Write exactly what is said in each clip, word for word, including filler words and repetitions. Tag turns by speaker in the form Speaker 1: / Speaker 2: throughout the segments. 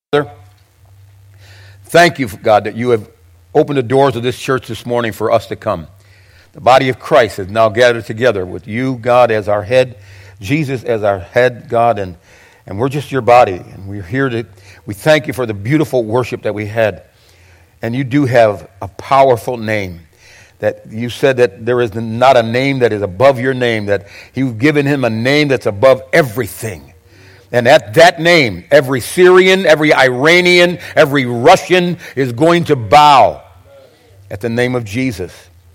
Speaker 1: Thank you, God, that you have opened the doors of this church this morning for us to come. The body of Christ is now gathered together with you, God, as our head, Jesus as our head, God, and, and we're just your body. And we're here to, we thank you for the beautiful worship that we had. And you do have a powerful name. That you said that there is not a name that is above your name, that you've given him a name that's above everything. And at that name, every Syrian, every Iranian, every Russian is going to bow at the name of Jesus.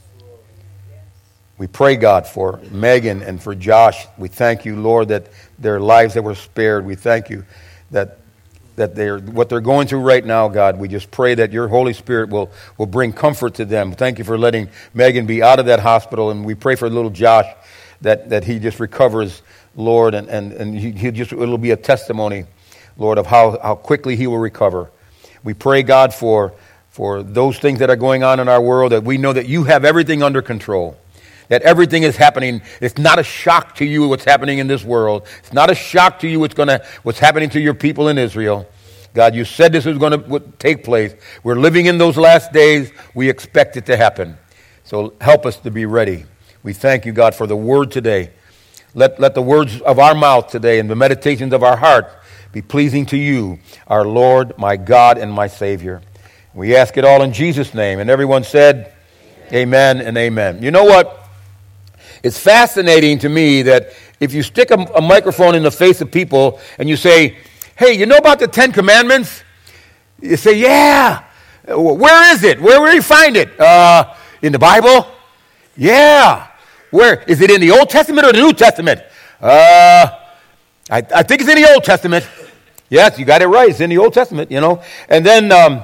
Speaker 1: We pray, God, for Megan and for Josh. We thank you, Lord, that their lives that were spared. We thank you that that they're what they're going through right now, God. We just pray that your Holy Spirit will, will bring comfort to them. Thank you for letting Megan be out of that hospital. And we pray for little Josh that, that he just recovers, Lord, and, and, and he, he just it'll be a testimony, Lord, of how, how quickly he will recover. We pray, God, for, for those things that are going on in our world, that we know that you have everything under control, that everything is happening. It's not a shock to you what's happening in this world. It's not a shock to you what's going to what's happening to your people in Israel. God, you said this was going to take place. We're living in those last days. We expect it to happen. So help us to be ready. We thank you, God, for the word today. Let, let the words of our mouth today and the meditations of our heart be pleasing to you, our Lord, my God, and my Savior. We ask it all in Jesus' name. And everyone said, amen, amen and amen. You know what? It's fascinating to me that if you stick a, a microphone in the face of people and you say, hey, you know about the Ten Commandments? You say, yeah. Where is it? Where will you find it? Uh, in the Bible? Yeah. Where? Is it in the Old Testament or the New Testament? Uh, I, I think it's in the Old Testament. Yes, you got it right. It's in the Old Testament, you know. And then um,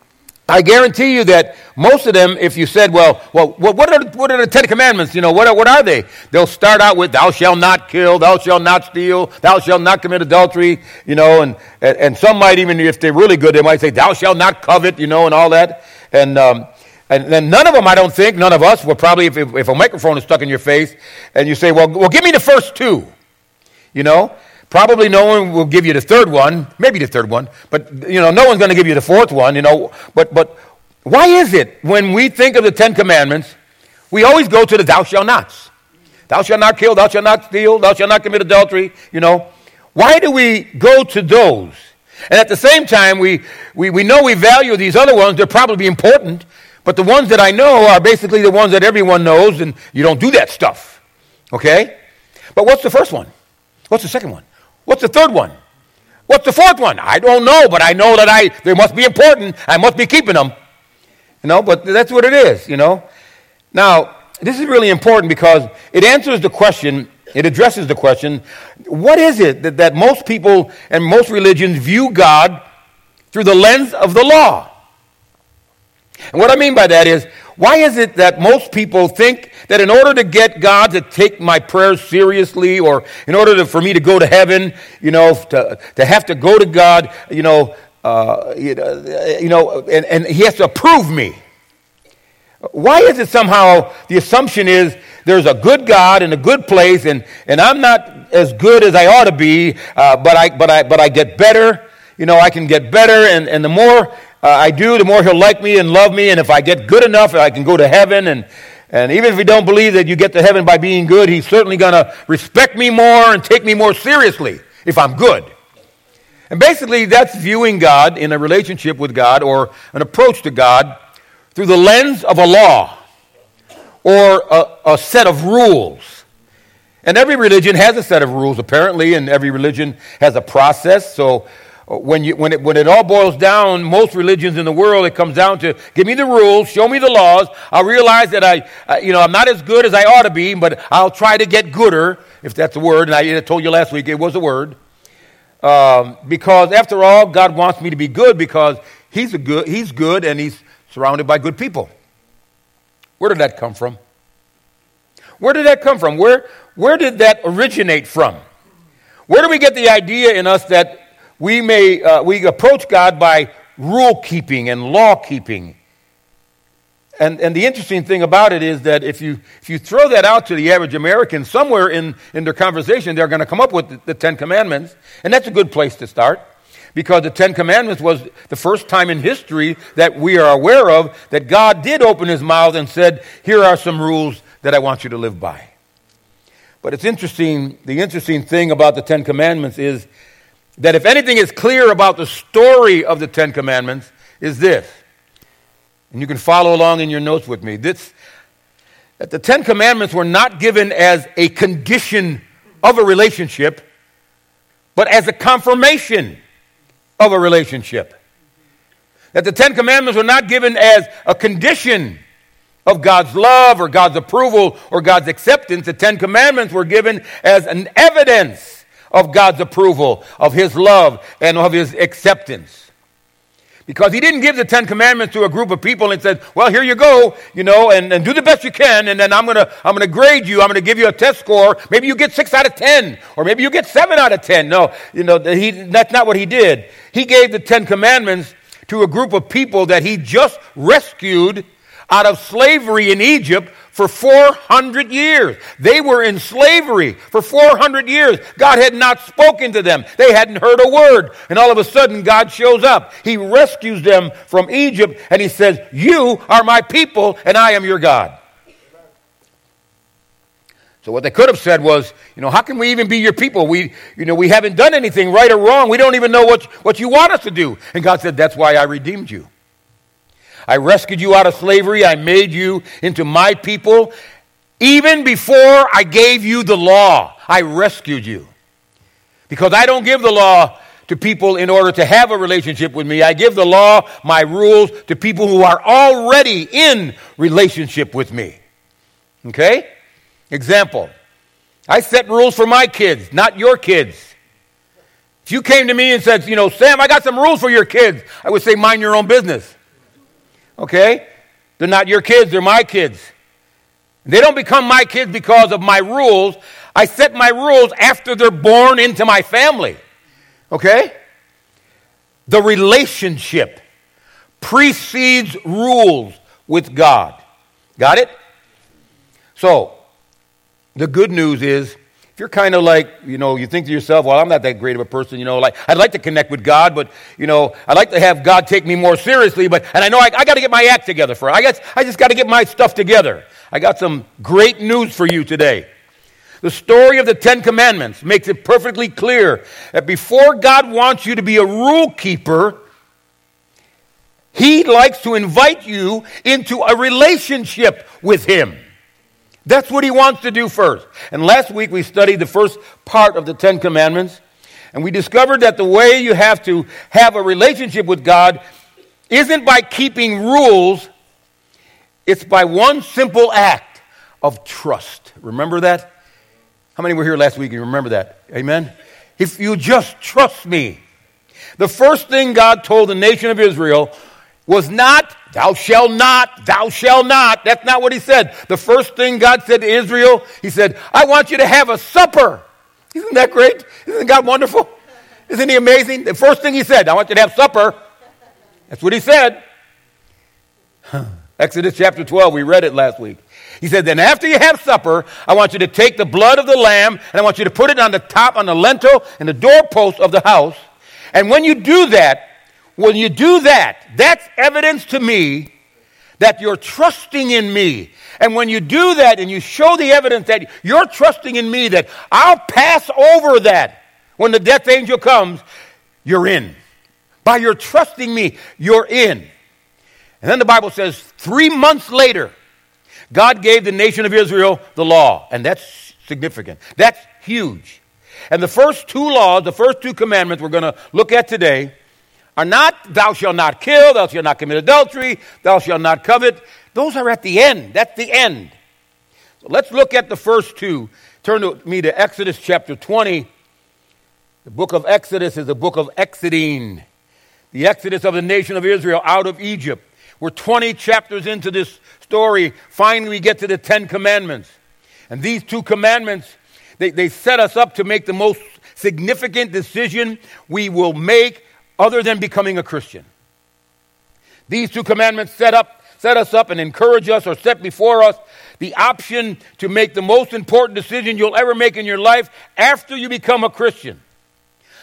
Speaker 1: I guarantee you that most of them, if you said, well, well, what are what are the Ten Commandments? You know, what are, what are they? They'll start out with, thou shalt not kill, thou shalt not steal, thou shalt not commit adultery, you know, and, and, and some might even, if they're really good, they might say, thou shalt not covet, you know, and all that. And um, And then none of them, I don't think, none of us will probably, if, if a microphone is stuck in your face, and you say, well, well, give me the first two, you know. Probably no one will give you the third one, maybe the third one, but, you know, no one's going to give you the fourth one, you know. But but why is it when we think of the Ten Commandments, we always go to the thou shalt nots? Thou shalt not kill, thou shalt not steal, thou shalt not commit adultery, you know. Why do we go to those? And at the same time, we, we, we know we value these other ones. They're probably important. But the ones that I know are basically the ones that everyone knows, and you don't do that stuff, okay? But what's the first one? What's the second one? What's the third one? What's the fourth one? I don't know, but I know that I they must be important. I must be keeping them, you know, but that's what it is, you know. Now, this is really important because it answers the question, it addresses the question, what is it that, that most people and most religions view God through the lens of the law? And what I mean by that is, why is it that most people think that in order to get God to take my prayers seriously, or in order to, for me to go to heaven, you know, to, to have to go to God, you know, uh, you know, you know and, and he has to approve me? Why is it somehow the assumption is there's a good God in a good place, and, and I'm not as good as I ought to be, uh, but I but I but I get better. You know, I can get better, and, and the more uh, I do, the more he'll like me and love me, and if I get good enough, I can go to heaven, and, and even if we don't believe that you get to heaven by being good, he's certainly going to respect me more and take me more seriously if I'm good. And basically, that's viewing God in a relationship with God, or an approach to God, through the lens of a law or a, a set of rules. And every religion has a set of rules, apparently, and every religion has a process. So when you when it when it all boils down, most religions in the world, it comes down to give me the rules, show me the laws. I'll realize that I, uh, you know, I'm not as good as I ought to be, but I'll try to get gooder, if that's a word. And I told you last week it was a word, um, because after all, God wants me to be good because He's a good. He's good, and He's surrounded by good people. Where did that come from? Where did that come from? Where where did that originate from? Where do we get the idea in us that we may uh, we approach God by rule keeping and law keeping? And and the interesting thing about it is that if you if you throw that out to the average American, somewhere in, in their conversation they're going to come up with the, the Ten Commandments, and that's a good place to start. Because the Ten Commandments was the first time in history that we are aware of that God did open his mouth and said, here are some rules that I want you to live by. But it's interesting, the interesting thing about the Ten Commandments is that if anything is clear about the story of the Ten Commandments, is this. And you can follow along in your notes with me. This, that the Ten Commandments were not given as a condition of a relationship, but as a confirmation of a relationship. That the Ten Commandments were not given as a condition of God's love or God's approval or God's acceptance. The Ten Commandments were given as an evidence of God's approval, of his love, and of his acceptance. Because he didn't give the Ten Commandments to a group of people and said, well, here you go, you know, and, and do the best you can, and then I'm going to I'm gonna grade you. I'm going to give you a test score. Maybe you get six out of ten, or maybe you get seven out of ten. No, you know, he, that's not what he did. He gave the Ten Commandments to a group of people that he just rescued out of slavery in Egypt for four hundred years. They were in slavery for four hundred years. God had not spoken to them. They hadn't heard a word. And all of a sudden, God shows up. He rescues them from Egypt, and he says, you are my people, and I am your God. So what they could have said was, you know, how can we even be your people? We, you know, we haven't done anything right or wrong. We don't even know what, what you want us to do. And God said, that's why I redeemed you. I rescued you out of slavery. I made you into my people. Even before I gave you the law, I rescued you. Because I don't give the law to people in order to have a relationship with me. I give the law, my rules, to people who are already in relationship with me. Okay? Example. I set rules for my kids, not your kids. If you came to me and said, you know, Sam, I got some rules for your kids, I would say, mind your own business. Okay? They're not your kids, they're my kids. They don't become my kids because of my rules. I set my rules after they're born into my family. Okay? The relationship precedes rules with God. Got it? So, the good news is, if you're kind of like, you know, you think to yourself, well, I'm not that great of a person, you know, like, I'd like to connect with God, but, you know, I'd like to have God take me more seriously, but, and I know I, I got to get my act together for it. I guess I just got to get my stuff together. I got some great news for you today. The story of the Ten Commandments makes it perfectly clear that before God wants you to be a rule keeper, he likes to invite you into a relationship with him. That's what he wants to do first. And last week we studied the first part of the Ten Commandments, and we discovered that the way you have to have a relationship with God isn't by keeping rules, it's by one simple act of trust. Remember that? How many were here last week and you remember that? Amen? If you just trust me. The first thing God told the nation of Israel was not, thou shalt not, thou shalt not. That's not what he said. The first thing God said to Israel, he said, I want you to have a supper. Isn't that great? Isn't God wonderful? Isn't he amazing? The first thing he said, I want you to have supper. That's what he said. Exodus chapter twelve, we read it last week. He said, then after you have supper, I want you to take the blood of the lamb, and I want you to put it on the top, on the lintel, and the doorpost of the house. And when you do that, When you do that, that's evidence to me that you're trusting in me. And when you do that and you show the evidence that you're trusting in me, that I'll pass over that when the death angel comes, you're in. By your trusting me, you're in. And then the Bible says, three months later, God gave the nation of Israel the law. And that's significant. That's huge. And the first two laws, the first two commandments we're going to look at today are not, thou shalt not kill, thou shalt not commit adultery, thou shalt not covet. Those are at the end. That's the end. So let's look at the first two. Turn to me to Exodus chapter twenty. The book of Exodus is the book of exiting. The exodus of the nation of Israel out of Egypt. We're twenty chapters into this story. Finally, we get to the Ten Commandments. And these two commandments, they, they set us up to make the most significant decision we will make other than becoming a Christian. These two commandments set up, set us up and encourage us or set before us the option to make the most important decision you'll ever make in your life after you become a Christian.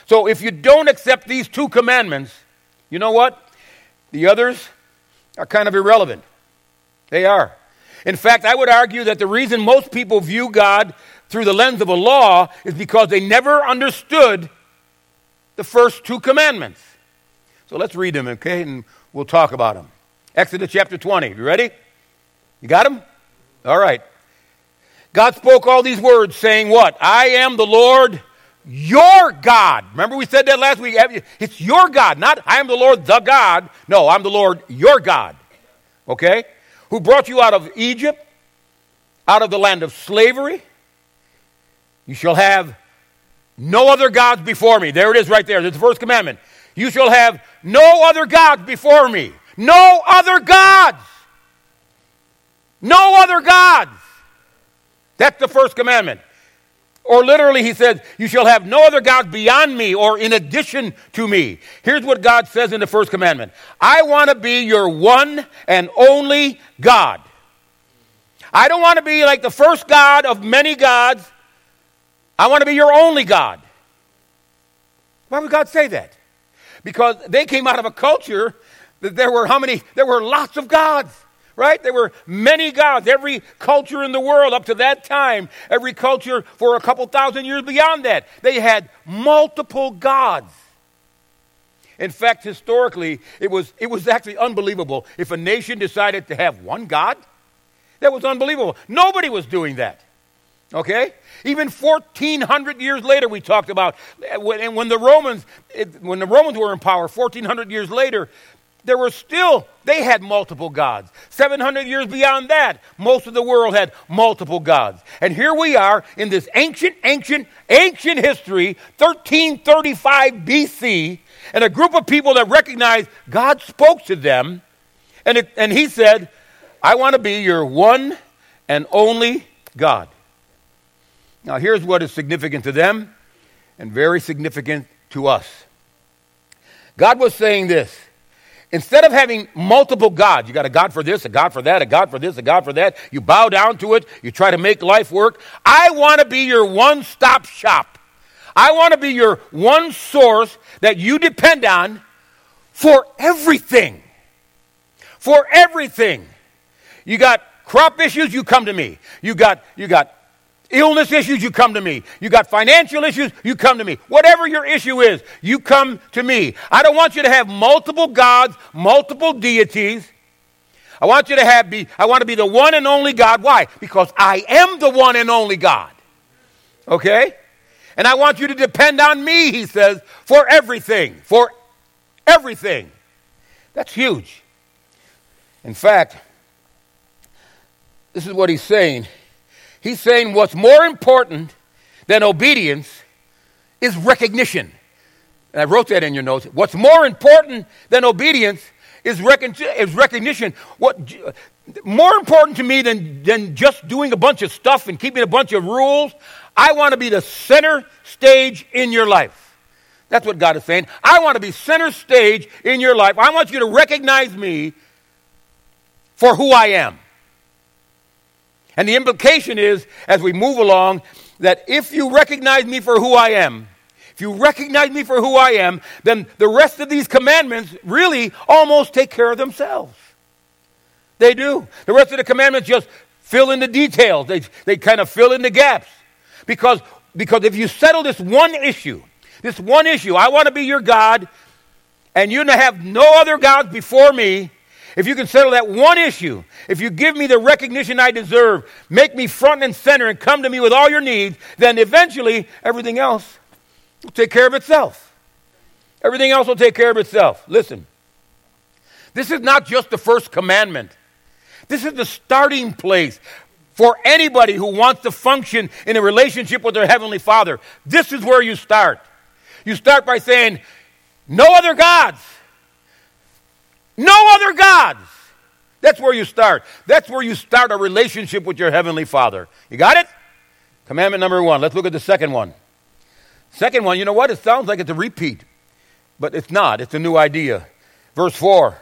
Speaker 1: So if you don't accept these two commandments, you know what? The others are kind of irrelevant. They are. In fact, I would argue that the reason most people view God through the lens of a law is because they never understood the first two commandments. So let's read them, okay? And we'll talk about them. Exodus chapter twenty. You ready? You got them? All right. God spoke all these words saying what? I am the Lord your God. Remember we said that last week? It's your God, not I am the Lord the God. No, I'm the Lord your God. Okay? Who brought you out of Egypt, out of the land of slavery. You shall have no other gods before me. There it is right there. That's the first commandment. You shall have no other gods before me. No other gods. No other gods. That's the first commandment. Or literally he says, you shall have no other gods beyond me or in addition to me. Here's what God says in the first commandment. I want to be your one and only God. I don't want to be like the first God of many gods. I want to be your only God. Why would God say that? Because they came out of a culture that there were how many? There were lots of gods. Right? There were many gods. Every culture in the world up to that time, every culture for a couple thousand years beyond that, they had multiple gods. In fact, historically, it was, it was actually unbelievable if a nation decided to have one God. That was unbelievable. Nobody was doing that. Okay? Even fourteen hundred years later, we talked about, when, when the Romans, when the Romans were in power, fourteen hundred years later, there were still, they had multiple gods. seven hundred years beyond that, most of the world had multiple gods. And here we are in this ancient, ancient, ancient history, thirteen thirty-five B C, and a group of people that recognized God spoke to them, and, it, and he said, I want to be your one and only God. Now here's what is significant to them and very significant to us. God was saying this. Instead of having multiple gods, you got a God for this, a God for that, a God for this, a God for that, you bow down to it, you try to make life work. I want to be your one-stop shop. I want to be your one source that you depend on for everything. For everything. You got crop issues, you come to me. You got, you got illness issues, you come to me. You got financial issues, you come to me. Whatever your issue is, you come to me. I don't want you to have multiple gods, multiple deities. I want you to have be I want to be the one and only God. Why? Because I am the one and only God. Okay? And I want you to depend on me, he says, for everything. For everything. That's huge. In fact, this is what he's saying. He's saying what's more important than obedience is recognition. And I wrote that in your notes. What's more important than obedience is, recon- is recognition. What more important to me than, than just doing a bunch of stuff and keeping a bunch of rules, I want to be the center stage in your life. That's what God is saying. I want to be center stage in your life. I want you to recognize me for who I am. And the implication is, as we move along, that if you recognize me for who I am, if you recognize me for who I am, then the rest of these commandments really almost take care of themselves. They do. The rest of the commandments just fill in the details. They, they kind of fill in the gaps. Because, because if you settle this one issue, this one issue, I want to be your God, and you have no other gods before me. If you can settle that one issue, if you give me the recognition I deserve, make me front and center and come to me with all your needs, then eventually everything else will take care of itself. Everything else will take care of itself. Listen, this is not just the first commandment. This is the starting place for anybody who wants to function in a relationship with their Heavenly Father. This is where you start. You start by saying, no other gods. No other gods. That's where you start. That's where you start a relationship with your Heavenly Father. You got it? Commandment number one. Let's look at the second one. Second one, you know what? It sounds like it's a repeat, but it's not. It's a new idea. Verse four.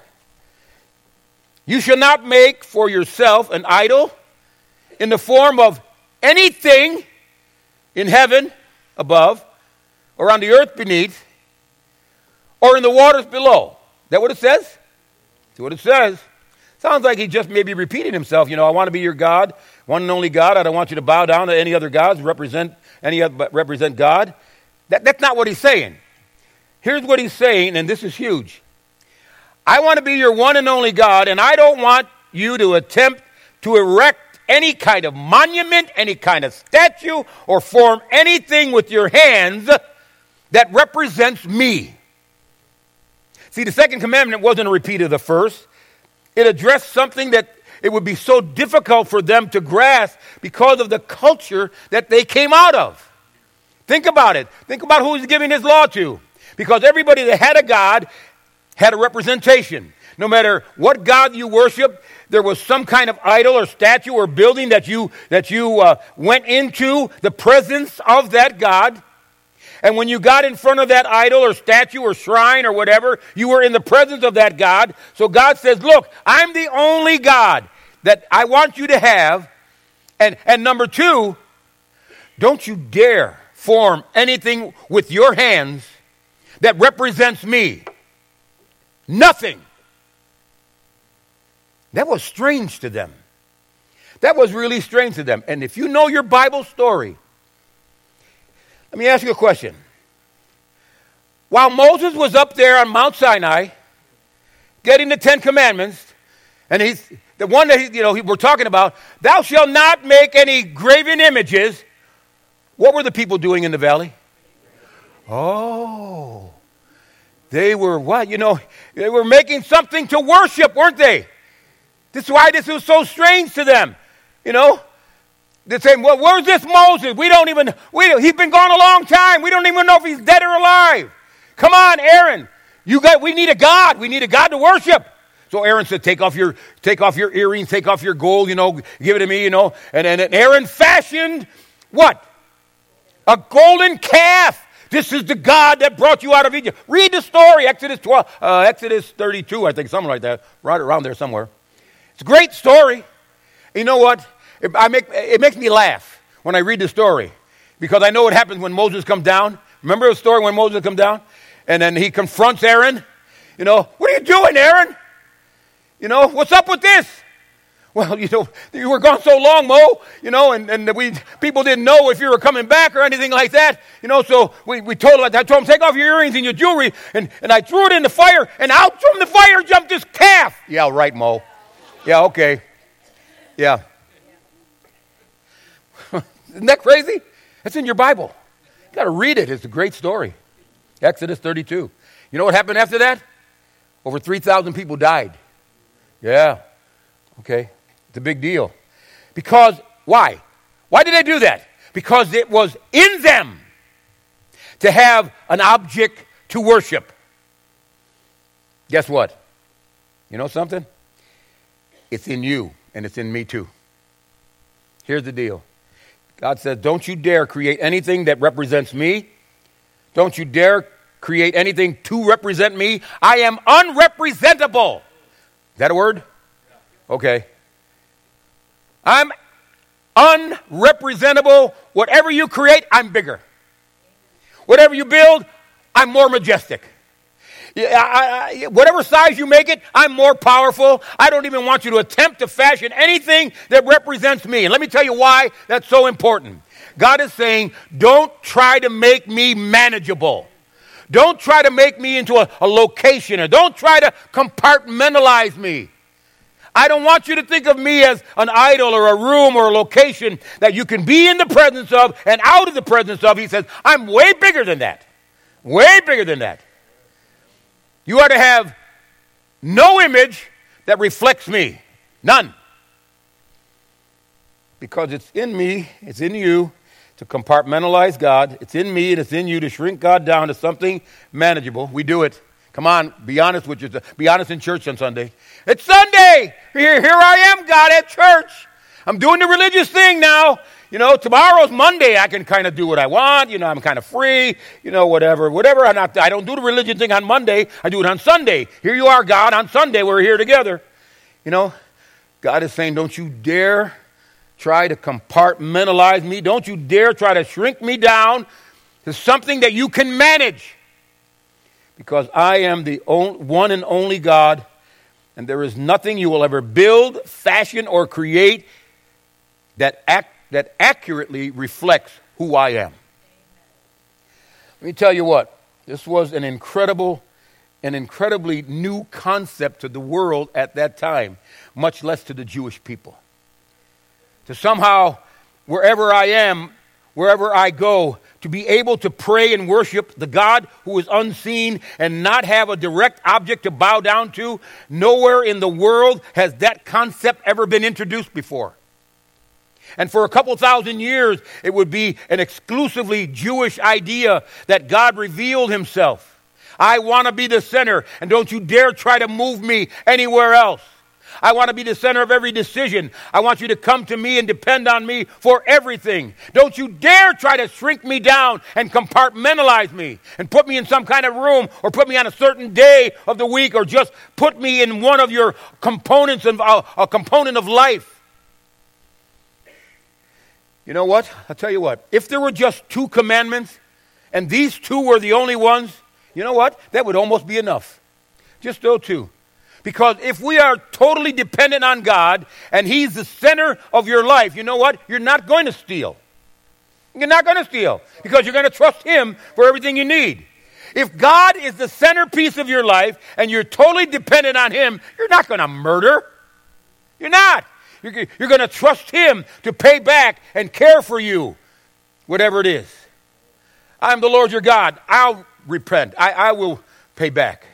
Speaker 1: You shall not make for yourself an idol in the form of anything in heaven above, or on the earth beneath, or in the waters below. Is that what it says? That's what it says. Sounds like he just maybe repeating himself. You know, I want to be your God, one and only God. I don't want you to bow down to any other gods, represent any other, but represent God. That, that's not what he's saying. Here's what he's saying, and this is huge. I want to be your one and only God, and I don't want you to attempt to erect any kind of monument, any kind of statue, or form anything with your hands that represents me. See, the second commandment wasn't a repeat of the first. It addressed something that it would be so difficult for them to grasp because of the culture that they came out of. Think about it. Think about who he's giving his law to. Because everybody that had a God had a representation. No matter what God you worship, there was some kind of idol or statue or building that you that you uh, went into the presence of that God. And when you got in front of that idol or statue or shrine or whatever, you were in the presence of that God. So God says, look, I'm the only God that I want you to have. And, and number two, don't you dare form anything with your hands that represents me. Nothing. That was strange to them. That was really strange to them. And if you know your Bible story, let me ask you a question. While Moses was up there on Mount Sinai, getting the Ten Commandments, and he's the one that he, you know he, we're talking about, thou shalt not make any graven images. What were the people doing in the valley? Oh, they were what? You know, they were making something to worship, weren't they? This is why this was so strange to them. You know, they're saying, well, where's this Moses? We don't even, we don't, he's been gone a long time. We don't even know if he's dead or alive. Come on, Aaron. You got, we need a God. We need a God to worship. So Aaron said, take off your, take off your earrings, take off your gold, you know, give it to me, you know. And, and, and Aaron fashioned what? A golden calf. This is the God that brought you out of Egypt. Read the story, Exodus twelve, uh, Exodus thirty-two, I think, something like that, right around there somewhere. It's a great story. You know what? It, I make, it makes me laugh when I read the story because I know what happens when Moses comes down. Remember the story when Moses comes down? And then he confronts Aaron. You know, what are you doing, Aaron? You know, what's up with this? Well, you know, you were gone so long, Mo, you know, and, and we people didn't know if you were coming back or anything like that. You know, so we, we told him, I told him, take off your earrings and your jewelry. And, and I threw it in the fire, and out from the fire jumped this calf. Yeah, right, Mo. Yeah, okay. Yeah. Isn't that crazy? That's in your Bible. You got to read it. It's a great story. Exodus thirty-two. You know what happened after that? Over three thousand people died. Yeah. Okay. It's a big deal. Because, why? Why did they do that? Because it was in them to have an object to worship. Guess what? You know something? It's in you, and it's in me too. Here's the deal. God says, don't you dare create anything that represents me. Don't you dare create anything to represent me. I am unrepresentable. Is that a word? Okay. I'm unrepresentable. Whatever you create, I'm bigger. Whatever you build, I'm more majestic. Yeah, I, I, whatever size you make it, I'm more powerful. I don't even want you to attempt to fashion anything that represents me. And let me tell you why that's so important. God is saying, don't try to make me manageable. Don't try to make me into a, a location, or don't try to compartmentalize me. I don't want you to think of me as an idol or a room or a location that you can be in the presence of and out of the presence of. He says, I'm way bigger than that. Way bigger than that. You are to have no image that reflects me. None. Because it's in me, it's in you to compartmentalize God. It's in me and it's in you to shrink God down to something manageable. We do it. Come on, be honest with yourself. Be honest in church on Sunday. It's Sunday. Here, here I am, God, at church. I'm doing the religious thing now. You know, tomorrow's Monday. I can kind of do what I want. You know, I'm kind of free. You know, whatever, whatever. I'm not, I don't do the religion thing on Monday. I do it on Sunday. Here you are, God, on Sunday. We're here together. You know, God is saying, don't you dare try to compartmentalize me. Don't you dare try to shrink me down to something that you can manage. Because I am the only, one and only God, and there is nothing you will ever build, fashion, or create that act, that accurately reflects who I am. Let me tell you what, this was an incredible, an incredibly new concept to the world at that time, much less to the Jewish people. To somehow, wherever I am, wherever I go, to be able to pray and worship the God who is unseen and not have a direct object to bow down to, nowhere in the world has that concept ever been introduced before. And for a couple thousand years, it would be an exclusively Jewish idea that God revealed himself. I want to be the center, and don't you dare try to move me anywhere else. I want to be the center of every decision. I want you to come to me and depend on me for everything. Don't you dare try to shrink me down and compartmentalize me and put me in some kind of room or put me on a certain day of the week or just put me in one of your components of uh, a component of life. You know what? I'll tell you what. If there were just two commandments and these two were the only ones, you know what? That would almost be enough. Just those two. Because if we are totally dependent on God and he's the center of your life, you know what? You're not going to steal. You're not going to steal because you're going to trust him for everything you need. If God is the centerpiece of your life and you're totally dependent on him, you're not going to murder. You're not. You're, you're going to trust him to pay back and care for you, whatever it is. I'm the Lord your God. I'll repent. I, I will pay back.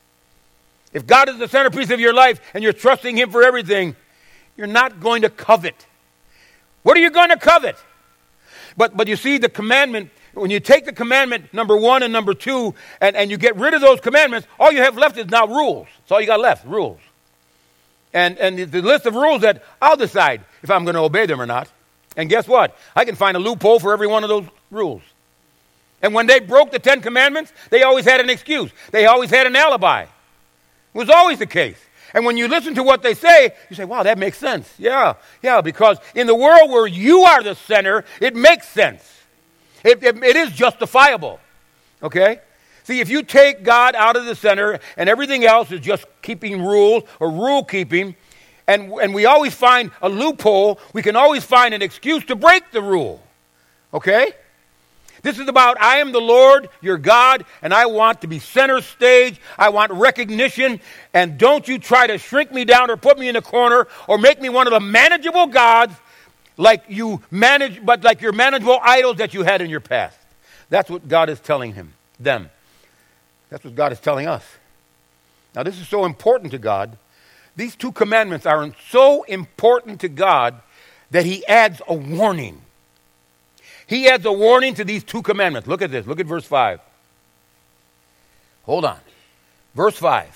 Speaker 1: If God is the centerpiece of your life and you're trusting him for everything, you're not going to covet. What are you going to covet? But but you see, the commandment, when you take the commandment number one and number two and, and you get rid of those commandments, all you have left is now rules. That's all you got left, rules. And, and the, the list of rules that I'll decide if I'm going to obey them or not. And guess what? I can find a loophole for every one of those rules. And when they broke the Ten Commandments, they always had an excuse. They always had an alibi. It was always the case. And when you listen to what they say, you say, wow, that makes sense. Yeah, yeah, because in the world where you are the center, it makes sense. It, it, it is justifiable. Okay? See, if you take God out of the center and everything else is just keeping rules or rule keeping, and, and we always find a loophole, we can always find an excuse to break the rule. Okay? This is about, I am the Lord, your God, and I want to be center stage. I want recognition, and don't you try to shrink me down or put me in a corner or make me one of the manageable gods like you manage, but like your manageable idols that you had in your past. That's what God is telling him, them. That's what God is telling us. Now, this is so important to God. These two commandments are so important to God that he adds a warning. He adds a warning to these two commandments. Look at this. Look at verse five. Hold on. Verse five.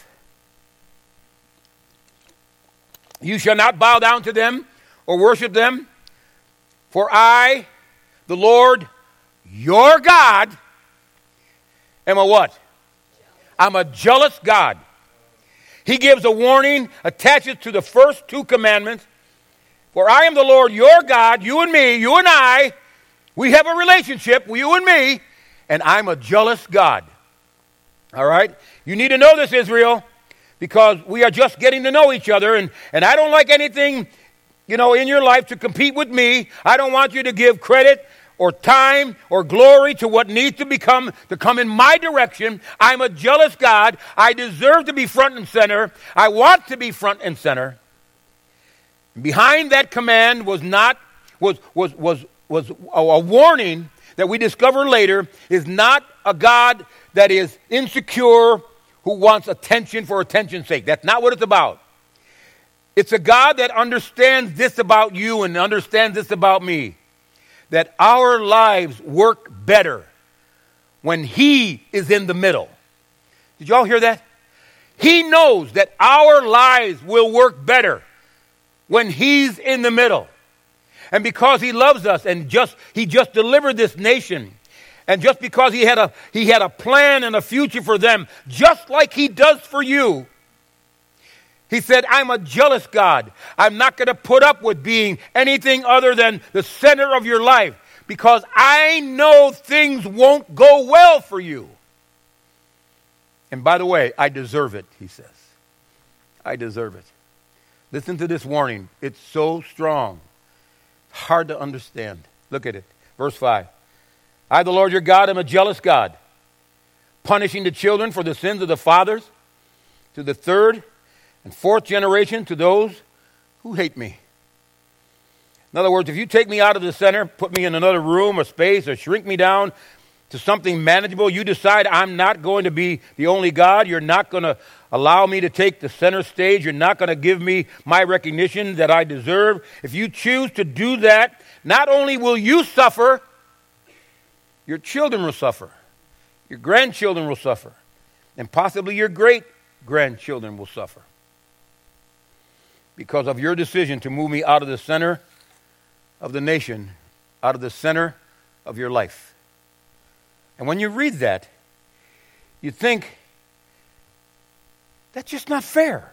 Speaker 1: You shall not bow down to them or worship them, for I, the Lord, your God, am a what? I'm a jealous God. He gives a warning, attaches to the first two commandments. For I am the Lord, your God, you and me, you and I, we have a relationship, you and me, and I'm a jealous God. All right? You need to know this, Israel, because we are just getting to know each other, and, and I don't like anything, you know, in your life to compete with me. I don't want you to give credit or time or glory to what needs to become, to come in my direction. I'm a jealous God. I deserve to be front and center. I want to be front and center. Behind that command was not, was, was, was, was a, a warning that we discover later is not a God that is insecure who wants attention for attention's sake. That's not what it's about. It's a God that understands this about you and understands this about me. That our lives work better when he is in the middle. Did y'all hear that? He knows that our lives will work better when he's in the middle. And because he loves us and just he just delivered this nation, and just because he had a he had a plan and a future for them, just like he does for you, he said, I'm a jealous God. I'm not going to put up with being anything other than the center of your life. because I know things won't go well for you. And by the way, I deserve it, he says. I deserve it. Listen to this warning. It's so strong. Hard to understand. Look at it. Verse five. I, the Lord your God, am a jealous God, punishing the children for the sins of the fathers to the third and fourth generation to those who hate me. In other words, if you take me out of the center, put me in another room or space or shrink me down to something manageable, you decide I'm not going to be the only God, you're not going to allow me to take the center stage, you're not going to give me my recognition that I deserve. If you choose to do that, not only will you suffer, your children will suffer, your grandchildren will suffer, and possibly your great-grandchildren will suffer because of your decision to move me out of the center of the nation, out of the center of your life. And when you read that, you think, that's just not fair.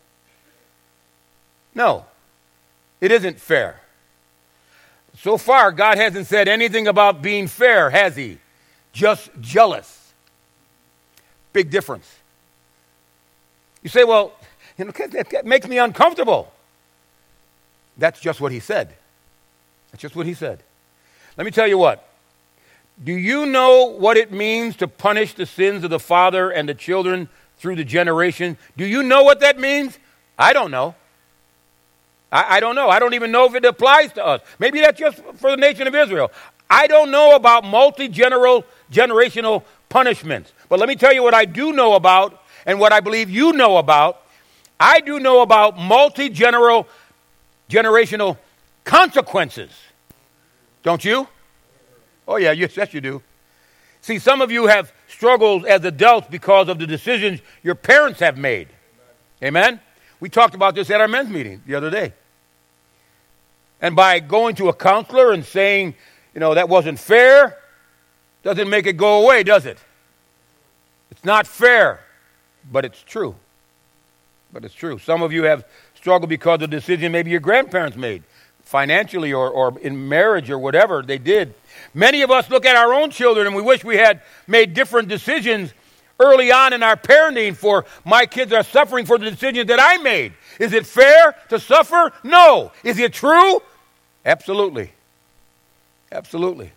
Speaker 1: No, it isn't fair. So far, God hasn't said anything about being fair, has he? Just jealous. Big difference. You say, well, you know, that makes me uncomfortable. That's just what he said. That's just what he said. Let me tell you what. Do you know what it means to punish the sins of the father and the children through the generation? Do you know what that means? I don't know. I, I don't know. I don't even know if it applies to us. Maybe that's just for the nation of Israel. I don't know about multi-general generational punishments. But let me tell you what I do know about and what I believe you know about. I do know about multi-general generational consequences. Don't you? Oh, yeah, yes, yes, you do. See, some of you have struggled as adults because of the decisions your parents have made. Amen? We talked about this at our men's meeting the other day. And by going to a counselor and saying, you know, that wasn't fair, doesn't make it go away, does it? It's not fair, but it's true. But it's true. Some of you have struggled because of the decision maybe your grandparents made, financially or, or in marriage or whatever they did. Many of us look at our own children and we wish we had made different decisions early on in our parenting for my kids are suffering for the decisions that I made. Is it fair to suffer? No. Is it true? Absolutely. Absolutely.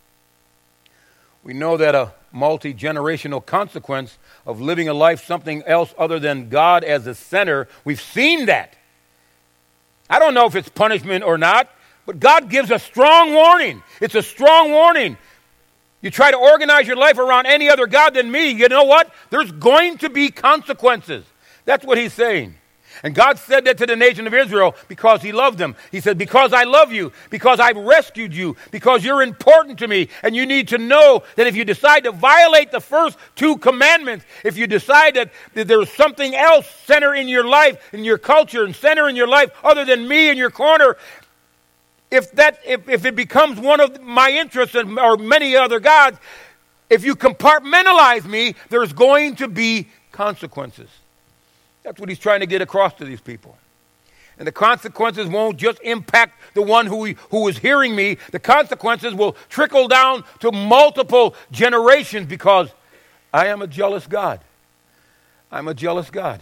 Speaker 1: We know that a multi-generational consequence of living a life something else other than God as the center, we've seen that. I don't know if it's punishment or not, but God gives a strong warning. It's a strong warning. You try to organize your life around any other God than me, you know what? There's going to be consequences. That's what he's saying. And God said that to the nation of Israel because he loved them. He said, because I love you, because I've rescued you, because you're important to me, and you need to know that if you decide to violate the first two commandments, if you decide that, that there's something else center in your life, in your culture, and center in your life other than me in your corner, if that if, if it becomes one of my interests and, or many other gods, if you compartmentalize me, there's going to be consequences. That's what he's trying to get across to these people. And the consequences won't just impact the one who, who is hearing me. The consequences will trickle down to multiple generations because I am a jealous God. I'm a jealous God.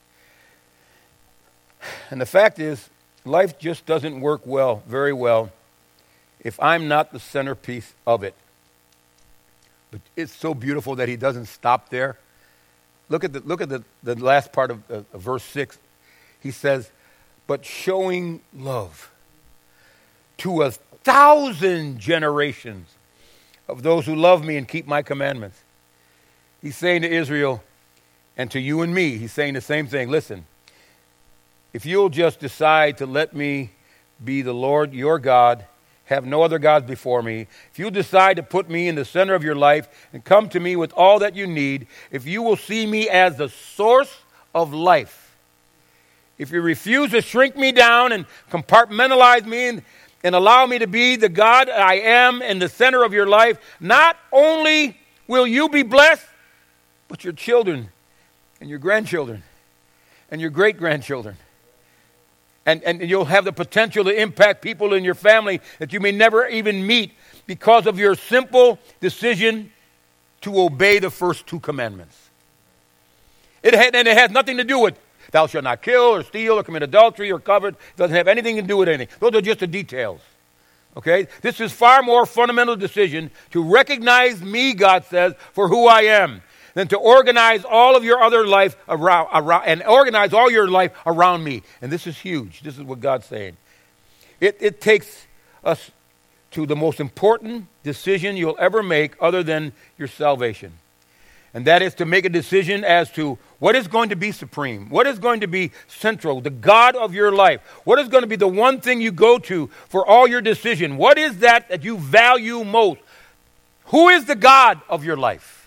Speaker 1: And the fact is, life just doesn't work well, very well, if I'm not the centerpiece of it. But it's so beautiful that he doesn't stop there. Look at the look at the, the last part of, uh, of verse six. He says, but showing love to a thousand generations of those who love me and keep my commandments. He's saying to Israel and to you and me, he's saying the same thing. Listen, if you'll just decide to let me be the Lord your God, have no other gods before me, if you decide to put me in the center of your life and come to me with all that you need, if you will see me as the source of life, if you refuse to shrink me down and compartmentalize me and, and allow me to be the God I am in the center of your life, not only will you be blessed, but your children and your grandchildren and your great-grandchildren. And, and you'll have the potential to impact people in your family that you may never even meet. because of your simple decision to obey the first two commandments. It had, and it has nothing to do with thou shalt not kill or steal or commit adultery or covet. It doesn't have anything to do with anything. Those are just the details. Okay? This is far more fundamental decision to recognize me, God says, for who I am, than to organize all of your other life around, around and organize all your life around me. And this is huge. This is what God's saying. It, it takes us to the most important decision you'll ever make other than your salvation. And that is to make a decision as to what is going to be supreme, what is going to be central, the God of your life. What is going to be the one thing you go to for all your decision? What is that that you value most? Who is the God of your life?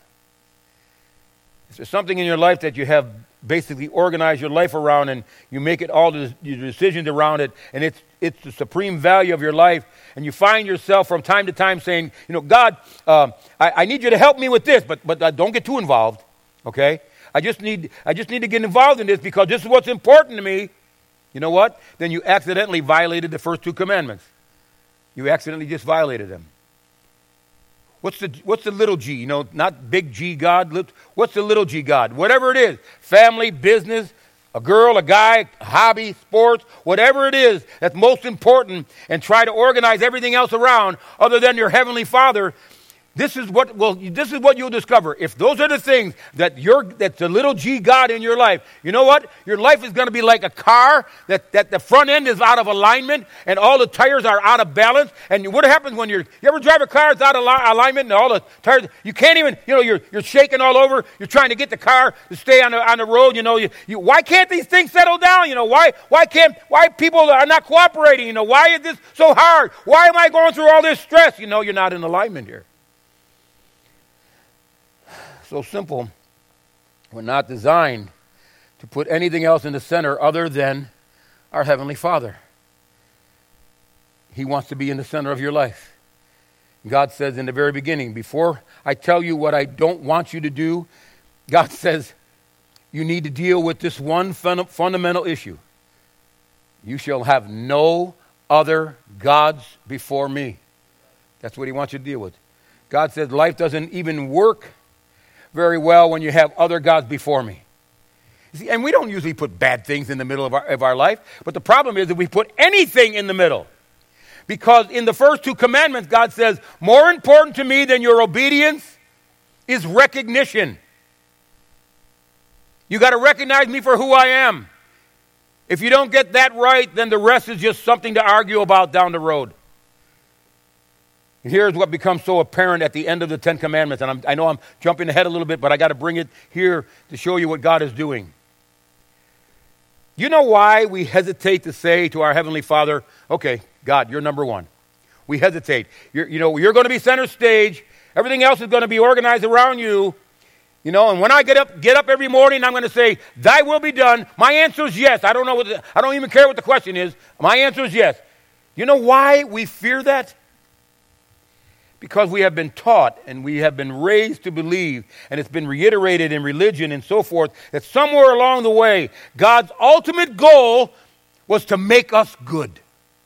Speaker 1: Is there something in your life that you have basically organized your life around and you make it all the, your decisions around it, and it's it's the supreme value of your life, and you find yourself from time to time saying, you know, God, uh, I, I need you to help me with this, but but uh, don't get too involved, okay? I just need I just need to get involved in this because this is what's important to me. You know what? Then you accidentally violated the first two commandments. You accidentally just violated them. What's the what's the little g? You know, not big G God. What's the little g God? Whatever it is, family, business, a girl, a guy, a hobby, sports, whatever it is that's most important, and try to organize everything else around other than your Heavenly Father. This is what well. This is what you'll discover. If those are the things that you're, that's the little g God in your life, you know what? Your life is going to be like a car that, that the front end is out of alignment and all the tires are out of balance. And what happens when you're, you ever drive a car that's out of li- alignment and all the tires, you can't even, you know, you're you're shaking all over. You're trying to get the car to stay on the on the road. You know, you, you why can't these things settle down? You know, why why can't why people are not cooperating? You know, why is this so hard? Why am I going through all this stress? You know, you're not in alignment here. So simple. We're not designed to put anything else in the center other than our Heavenly Father. He wants to be in the center of your life. God says in the very beginning, before I tell you what I don't want you to do, God says you need to deal with this one fun- fundamental issue. You shall have no other gods before me. That's what He wants you to deal with. God says life doesn't even work very well when you have other gods before me. You see, and we don't usually put bad things in the middle of our, of our life, but the problem is that we put anything in the middle. Because in the first two commandments, God says, more important to me than your obedience is recognition. You got to recognize me for who I am. If you don't get that right, then the rest is just something to argue about down the road. Here's what becomes so apparent at the end of the Ten Commandments. And I'm, I know I'm jumping ahead a little bit, but I got to bring it here to show you what God is doing. You know why we hesitate to say to our Heavenly Father, okay, God, you're number one. We hesitate. You're, you know, you're going to be center stage. Everything else is going to be organized around you. You know, and when I get up, get up every morning, I'm going to say, thy will be done. My answer is yes. I don't know what the, I don't even care what the question is. My answer is yes. You know why we fear that? Because we have been taught and we have been raised to believe, and it's been reiterated in religion and so forth, that somewhere along the way, God's ultimate goal was to make us good.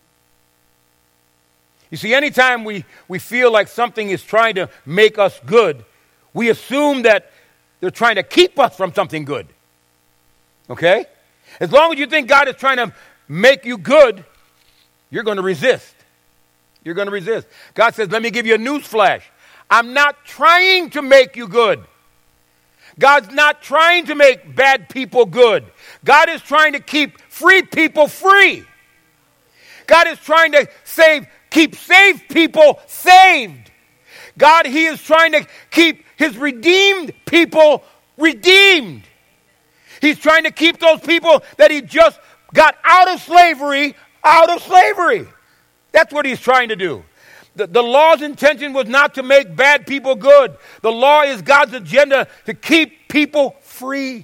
Speaker 1: You see, anytime we, we feel like something is trying to make us good, we assume that they're trying to keep us from something good. Okay? As long as you think God is trying to make you good, you're going to resist. You're going to resist. God says, let me give you a news flash. I'm not trying to make you good. God's not trying to make bad people good. God is trying to keep free people free. God is trying to save, keep saved people saved. God, He is trying to keep His redeemed people redeemed. He's trying to keep those people that He just got out of slavery, out of slavery. That's what He's trying to do. The, the law's intention was not to make bad people good. The law is God's agenda to keep people free.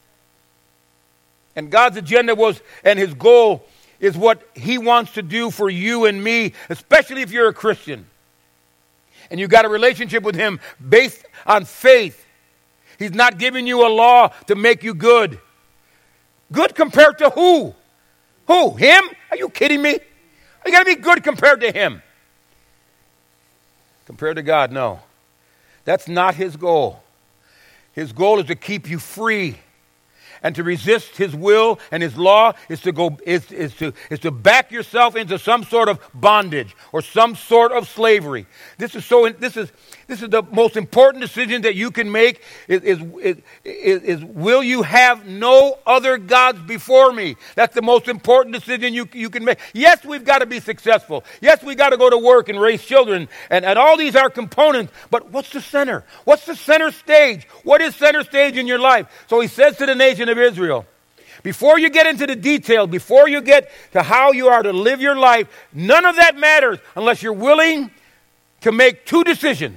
Speaker 1: And God's agenda was, and His goal is what He wants to do for you and me, especially if you're a Christian. And you got a relationship with Him based on faith. He's not giving you a law to make you good. Good compared to who? Who? Him? Are you kidding me? You got to be good compared to Him. Compared to God, no. That's not his goal. His goal is to keep you free. And to resist his will and his law is to go is, is to is to back yourself into some sort of bondage or some sort of slavery. This is so. This is this is the most important decision that you can make. Is is, is, is, is will you have no other gods before me? That's the most important decision you you can make. Yes, we've got to be successful. Yes, we got to go to work and raise children, and and all these are components. But what's the center? What's the center stage? What is center stage in your life? So he says to the nation of Israel, before you get into the detail, before you get to how you are to live your life, none of that matters unless you're willing to make two decisions.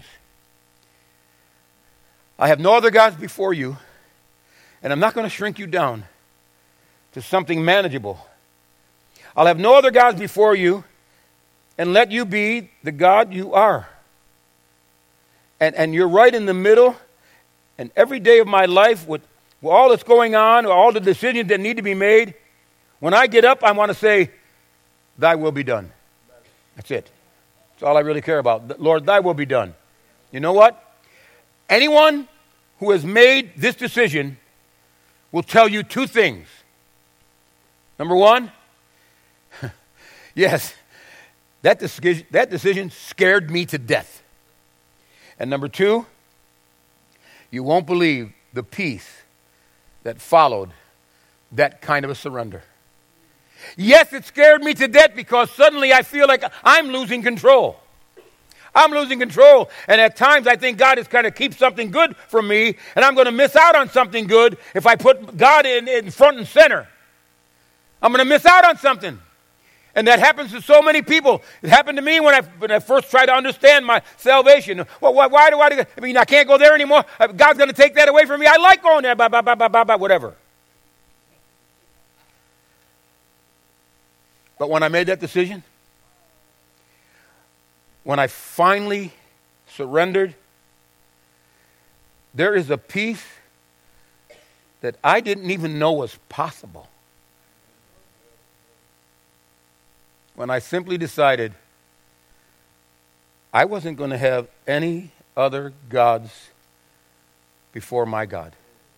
Speaker 1: I have no other gods before you, and I'm not going to shrink you down to something manageable. I'll have no other gods before you, and let you be the God you are. And, and you're right in the middle, and every day of my life with Well, all that's going on, all the decisions that need to be made, when I get up, I want to say, thy will be done. That's it. That's all I really care about. Lord, thy will be done. You know what? Anyone who has made this decision will tell you two things. Number one, yes, that decision, that decision scared me to death. And number two, you won't believe the peace that followed that kind of a surrender. Yes, it scared me to death because suddenly I feel like I'm losing control. I'm losing control. And at times I think God is going to keep something good from me, and I'm going to miss out on something good if I put God in, in front and center. I'm going to miss out on something. And that happens to so many people. It happened to me when I, when I first tried to understand my salvation. Well, why, why do I, I mean, I can't go there anymore. God's going to take that away from me. I like going there, blah, blah, blah, blah, blah, blah, whatever. But when I made that decision, when I finally surrendered, there is a peace that I didn't even know was possible. When I simply decided I wasn't going to have any other gods before my God.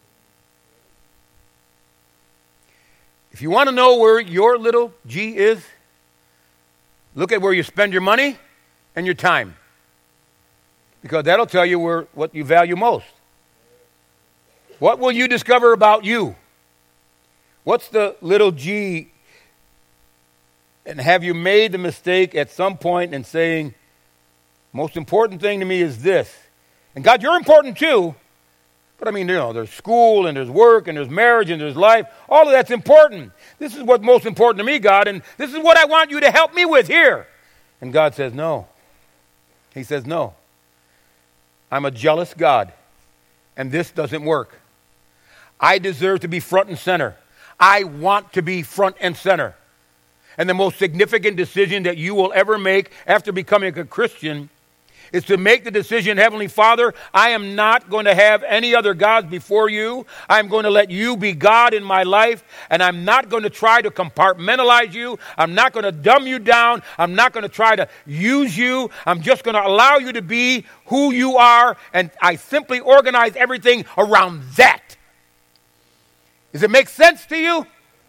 Speaker 1: If you want to know where your little G is, look at where you spend your money and your time. Because that'll tell you where what you value most. What will you discover about you? What's the little G? And have you made the mistake at some point in saying, most important thing to me is this. And God, you're important too. But I mean, you know, there's school and there's work and there's marriage and there's life. All of that's important. This is what's most important to me, God. And this is what I want you to help me with here. And God says, no. He says, no. I'm a jealous God. And this doesn't work. I deserve to be front and center. I want to be front and center. And the most significant decision that you will ever make after becoming a Christian is to make the decision, Heavenly Father, I am not going to have any other gods before you. I'm going to let you be God in my life, and I'm not going to try to compartmentalize you. I'm not going to dumb you down. I'm not going to try to use you. I'm just going to allow you to be who you are, and I simply organize everything around that. Does it make sense to you?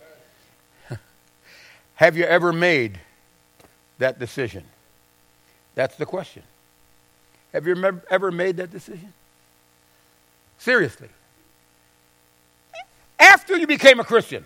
Speaker 1: Have you ever made that decision? That's the question. Have you ever made that decision? Seriously. After you became a Christian.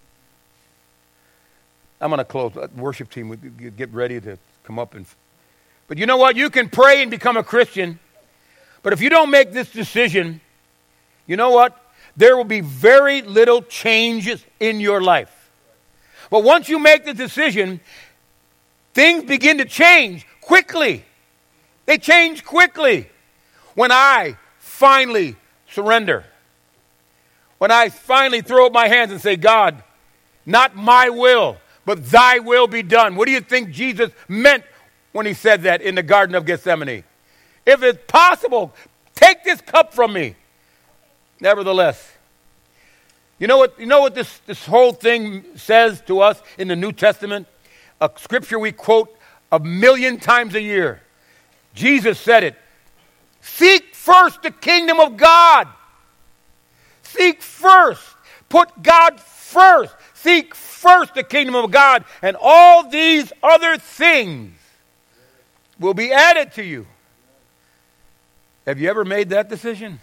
Speaker 1: I'm going to close. Worship team, get ready to come up. and. But you know what? You can pray and become a Christian. But if you don't make this decision, you know what? There will be very little changes in your life. But once you make the decision, things begin to change quickly. They change quickly. When I finally surrender, when I finally throw up my hands and say, God, not my will, but thy will be done. What do you think Jesus meant when he said that in the Garden of Gethsemane? If it's possible, take this cup from me. Nevertheless, You know what, you know what this, this whole thing says to us in the New Testament? A scripture we quote a million times a year. Jesus said it. Seek first the kingdom of God. Seek first. Put God first. Seek first the kingdom of God, and all these other things will be added to you. Have you ever made that decision?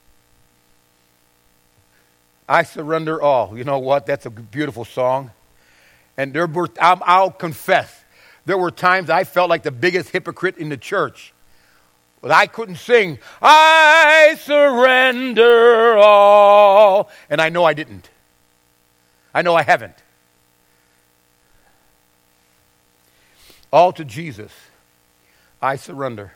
Speaker 1: I surrender all. You know what? That's a beautiful song. And there were, I'll, I'll confess, there were times I felt like the biggest hypocrite in the church. But I couldn't sing, I surrender all. And I know I didn't. I know I haven't. All to Jesus, I surrender.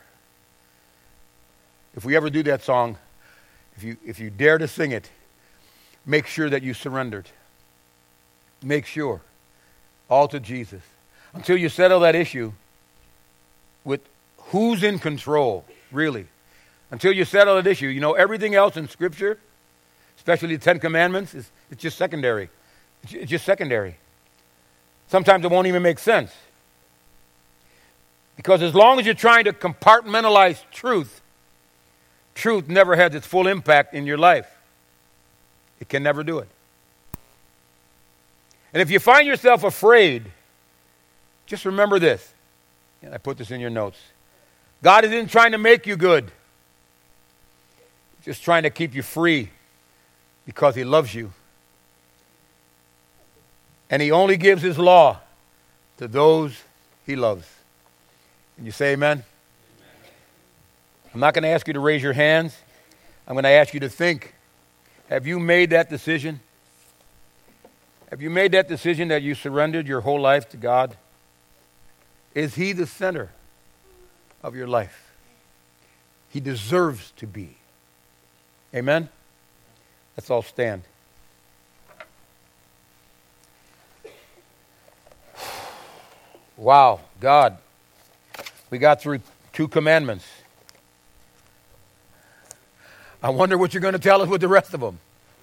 Speaker 1: If we ever do that song, if you if you dare to sing it, make sure that you surrendered. Make sure. All to Jesus. Until you settle that issue with who's in control, really. Until you settle that issue. You know, everything else in Scripture, especially the Ten Commandments, is it's just secondary. It's just secondary. Sometimes it won't even make sense. Because as long as you're trying to compartmentalize truth, truth never has its full impact in your life. It can never do it. And if you find yourself afraid, just remember this. And I put this in your notes. God isn't trying to make you good. He's just trying to keep you free because He loves you. And He only gives His law to those He loves. Can you say amen? Amen? I'm not going to ask you to raise your hands. I'm going to ask you to think. Have you made that decision? Have you made that decision that you surrendered your whole life to God? Is He the center of your life? He deserves to be. Amen? Let's all stand. Wow, God. We got through two commandments. I wonder what you're going to tell us with the rest of them.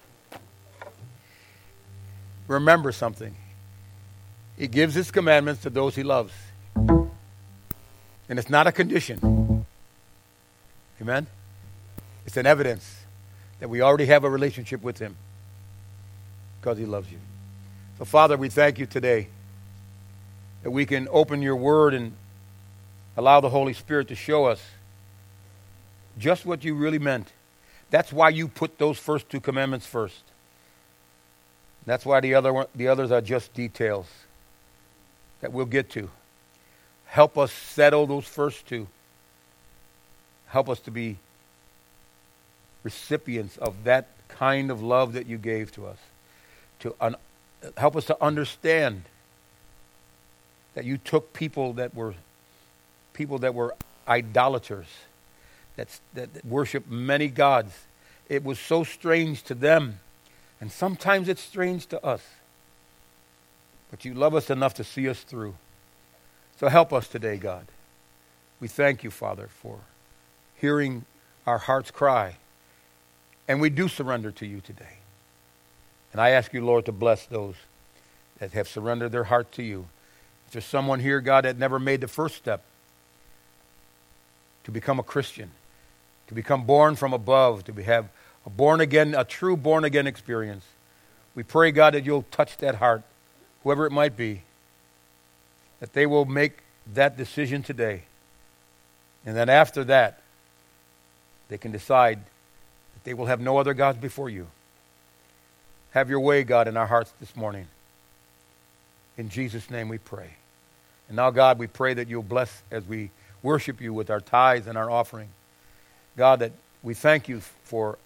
Speaker 1: Remember something. He gives His commandments to those He loves. And it's not a condition. Amen? It's an evidence that we already have a relationship with Him because He loves you. So, Father, we thank You today that we can open Your Word and allow the Holy Spirit to show us just what You really meant. That's why You put those first two commandments first. That's why the other one, the others are just details that we'll get to. Help us settle those first two. Help us to be recipients of that kind of love that You gave to us. To un- help us to understand that You took people that were people that were idolaters, that, that worship many gods. It was so strange to them. And sometimes it's strange to us. But You love us enough to see us through. So help us today, God. We thank You, Father, for hearing our hearts cry. And we do surrender to You today. And I ask You, Lord, to bless those that have surrendered their heart to You. If there's someone here, God, that never made the first step to become a Christian, to become born from above, to be, have a born again, a true born again experience. We pray, God, that You'll touch that heart, whoever it might be, that they will make that decision today. And then after that, they can decide that they will have no other gods before You. Have Your way, God, in our hearts this morning. In Jesus' name we pray. And now, God, we pray that You'll bless as we worship You with our tithes and our offering. God, that we thank You for